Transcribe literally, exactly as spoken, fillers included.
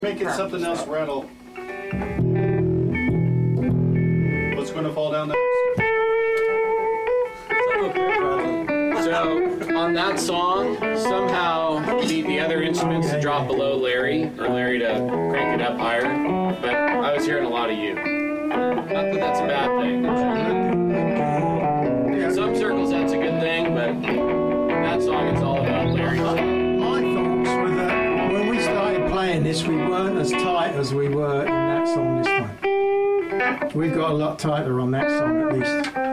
Making something else rattle. What's going to fall down next? So, on that song, somehow the, the other instruments drop below Larry, or Larry to crank it up higher, but I was hearing a lot of you. Not that that's a bad thing. In some circles that's a good thing, but in that song it's all about Larry. My thoughts were that when we started playing this, we weren't as tight as we were in that song this time. We got a lot tighter on that song at least.